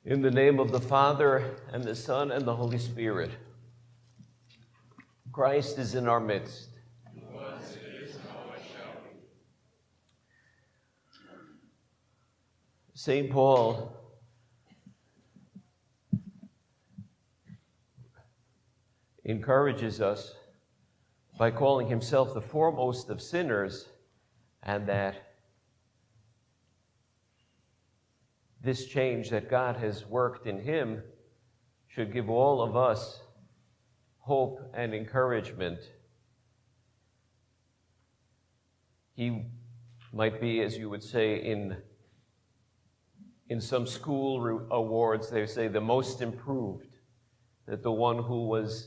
In the name of the Father, and the Son, and the Holy Spirit. Christ is in our midst. Was, it is, and always shall be. St. Paul encourages us by calling himself the foremost of sinners, and that this change that God has worked in him should give all of us hope and encouragement. He might be, as you would say, in some school awards, they say the most improved, that the one who was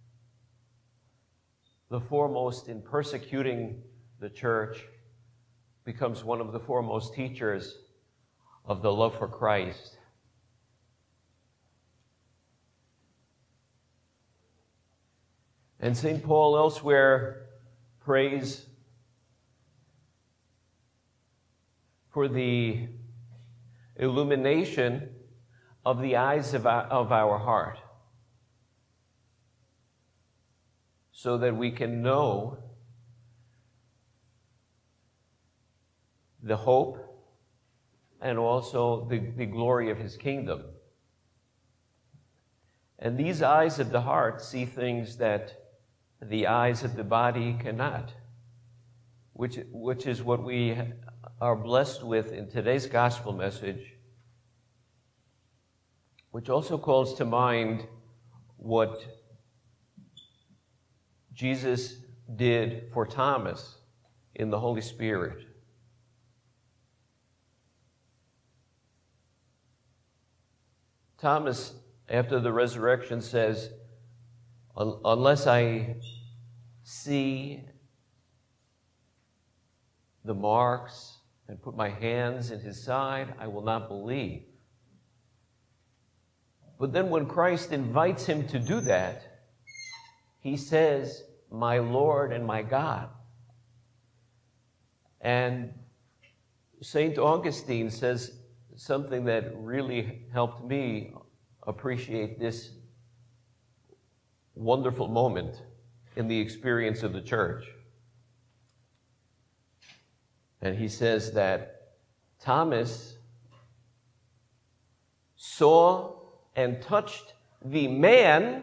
the foremost in persecuting the church becomes one of the foremost teachers of the love for Christ. And St. Paul elsewhere prays for the illumination of the eyes of our heart, so that we can know the hope and also the glory of his kingdom. And these eyes of the heart see things that the eyes of the body cannot, which is what we are blessed with in today's gospel message, which also calls to mind what Jesus did for Thomas in the Holy Spirit. Thomas, after the resurrection, says, unless I see the marks and put my hands in his side, I will not believe. But then when Christ invites him to do that, he says, my Lord and my God. And St. Augustine says something that really helped me appreciate this wonderful moment in the experience of the church. And he says that Thomas saw and touched the man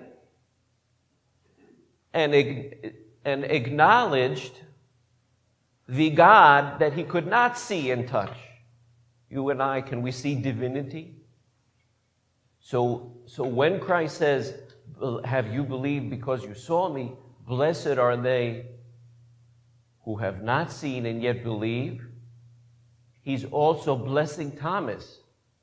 and acknowledged the God that he could not see and touch. You and I, can we see divinity? So when Christ says, have you believed because you saw me? Blessed are they who have not seen and yet believe. He's also blessing Thomas.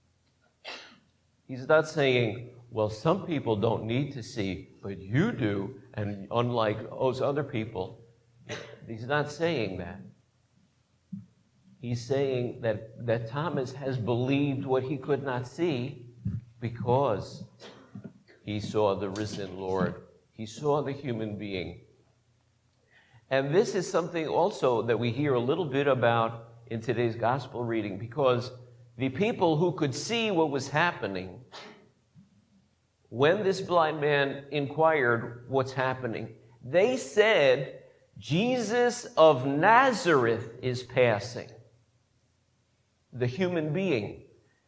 He's not saying, well, some people don't need to see, but you do, and unlike those other people. He's not saying that. He's saying that Thomas has believed what he could not see because he saw the risen Lord. He saw the human being. And this is something also that we hear a little bit about in today's gospel reading, because the people who could see what was happening, when this blind man inquired what's happening, they said, Jesus of Nazareth is passing. The human being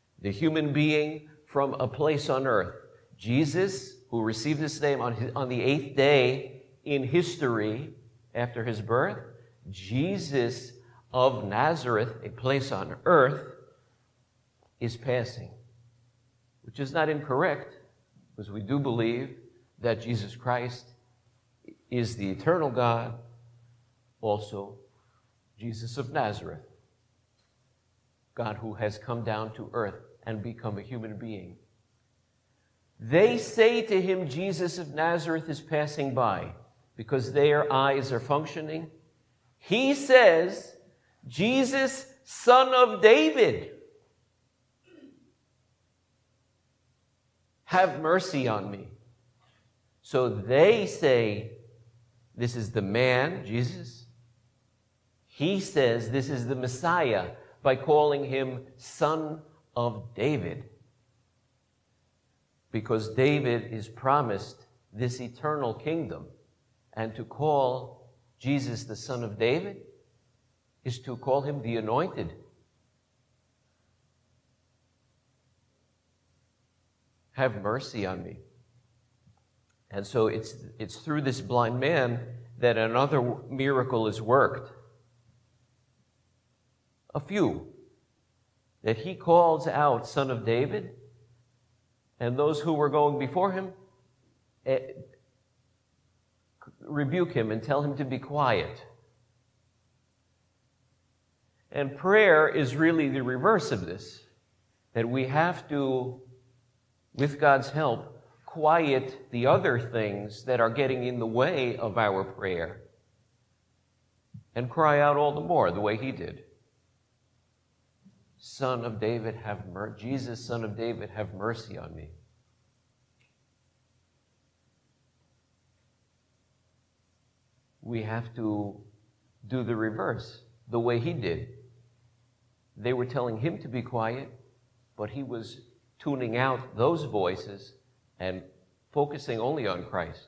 from a place on earth. Jesus, who received his name on the 8th day in history after his birth, Jesus of Nazareth, a place on earth, is passing, which is not incorrect, because we do believe that Jesus Christ is the eternal God, also Jesus of Nazareth, God who has come down to earth and become a human being. They say to him, Jesus of Nazareth is passing by, because their eyes are functioning. He says, Jesus, son of David, have mercy on me. So they say, this is the man, Jesus. He says this is the Messiah by calling him Son of David. because David is promised this eternal kingdom. And to call Jesus the Son of David is to call him the Anointed. Have mercy on me. And so it's through this blind man that another miracle is worked. A few. That he calls out, Son of David, and those who were going before him rebuke him and tell him to be quiet. And prayer is really the reverse of this, that we have to, with God's help, quiet the other things that are getting in the way of our prayer and cry out all the more the way he did. Son of David, Jesus, Son of David, have mercy on me. We have to do the reverse, the way he did. They were telling him to be quiet, but he was tuning out those voices and focusing only on Christ.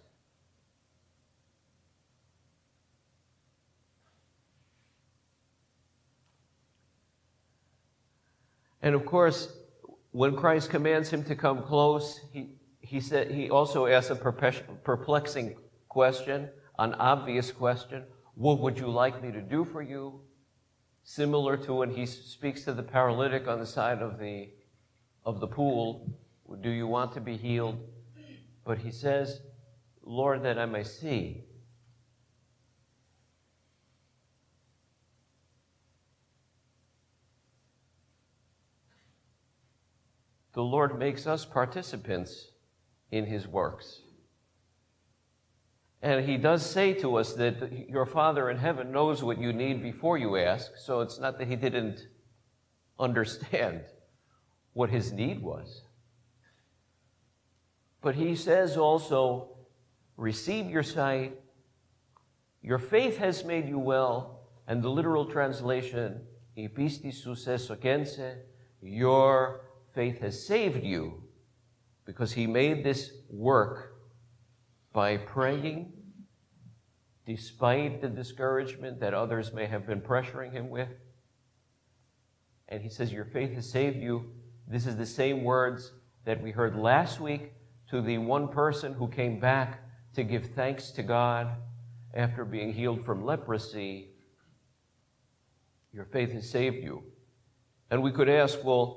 And of course, when Christ commands him to come close, he also asks a perplexing question, an obvious question. What would you like me to do for you? Similar to when he speaks to the paralytic on the side of the pool, do you want to be healed? But he says, Lord, that I may see. The Lord makes us participants in his works. And he does say to us that your Father in heaven knows what you need before you ask, so it's not that he didn't understand what his need was. But he says also, receive your sight, your faith has made you well, and the literal translation, epistis sus esokense, your faith has saved you, because he made this work by praying, despite the discouragement that others may have been pressuring him with. And he says, your faith has saved you. This is the same words that we heard last week to the one person who came back to give thanks to God after being healed from leprosy. Your faith has saved you. And we could ask, well,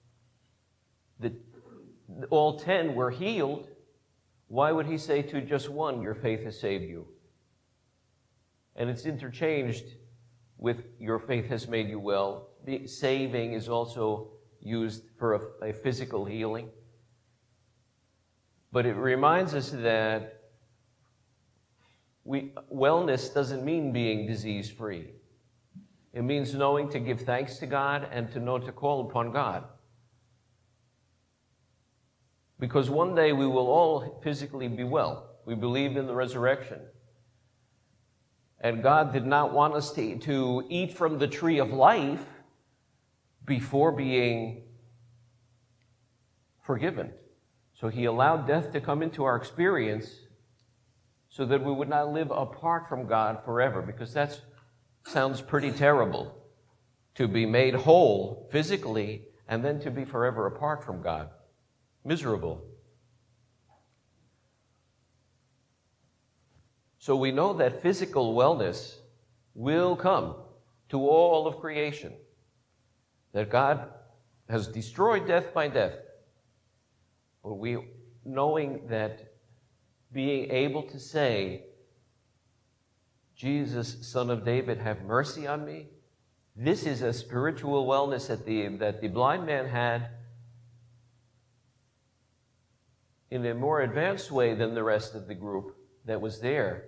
all 10 were healed. Why would he say to just one, your faith has saved you? And it's interchanged with your faith has made you well. The saving is also used for a physical healing. But it reminds us that wellness doesn't mean being disease-free. It means knowing to give thanks to God and to know to call upon God. Because one day we will all physically be well. We believe in the resurrection. And God did not want us to eat from the tree of life before being forgiven. So he allowed death to come into our experience so that we would not live apart from God forever, because that sounds pretty terrible, to be made whole physically and then to be forever apart from God. Miserable. So we know that physical wellness will come to all of creation, that God has destroyed death by death. But knowing that being able to say, Jesus, Son of David, have mercy on me, this is a spiritual wellness that the blind man had in a more advanced way than the rest of the group that was there.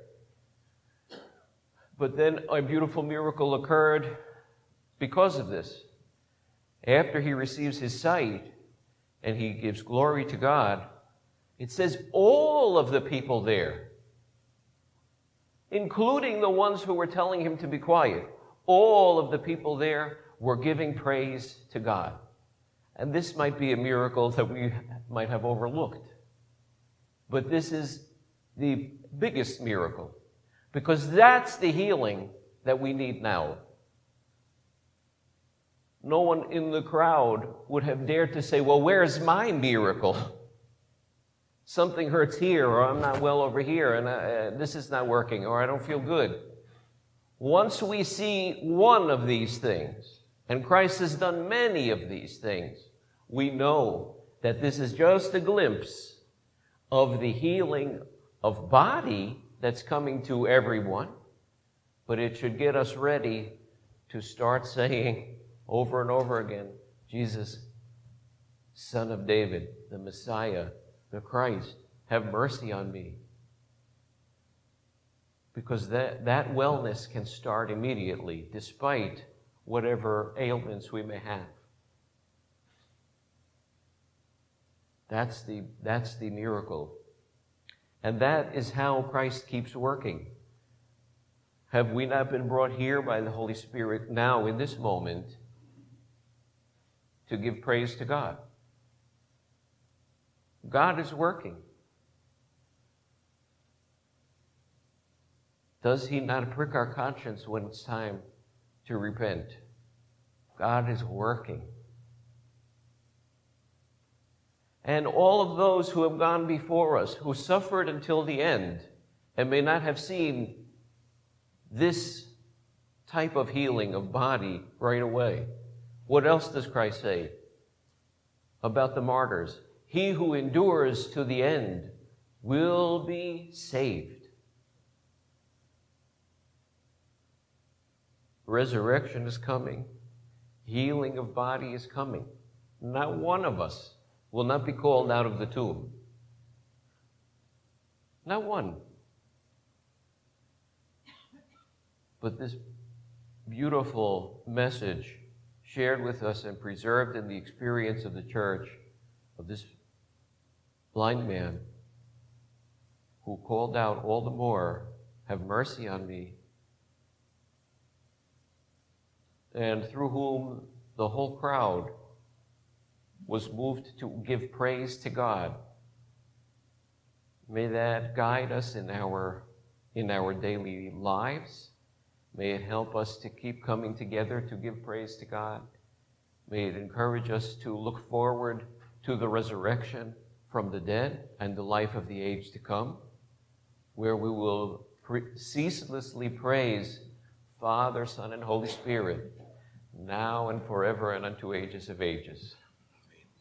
But then a beautiful miracle occurred because of this. After he receives his sight and he gives glory to God, it says all of the people there, including the ones who were telling him to be quiet, all of the people there were giving praise to God. And this might be a miracle that we might have overlooked. But this is the biggest miracle, because that's the healing that we need now. No one in the crowd would have dared to say, well, where's my miracle? Something hurts here, or I'm not well over here, and this is not working, or I don't feel good. Once we see one of these things, and Christ has done many of these things, we know that this is just a glimpse of the healing of body that's coming to everyone, but it should get us ready to start saying over and over again, Jesus, Son of David, the Messiah, the Christ, have mercy on me. Because that wellness can start immediately, despite whatever ailments we may have. That's the miracle. And that is how Christ keeps working. Have we not been brought here by the Holy Spirit now in this moment to give praise to God? God is working. Does He not prick our conscience when it's time to repent? God is working. And all of those who have gone before us, who suffered until the end, and may not have seen this type of healing of body right away. What else does Christ say about the martyrs? He who endures to the end will be saved. Resurrection is coming. Healing of body is coming. Not one of us will not be called out of the tomb. Not one. But this beautiful message shared with us and preserved in the experience of the church of this blind man who called out all the more, have mercy on me, and through whom the whole crowd was moved to give praise to God. May that guide us in our daily lives. May it help us to keep coming together to give praise to God. May it encourage us to look forward to the resurrection from the dead and the life of the age to come, where we will ceaselessly praise Father, Son, and Holy Spirit, now and forever and unto ages of ages.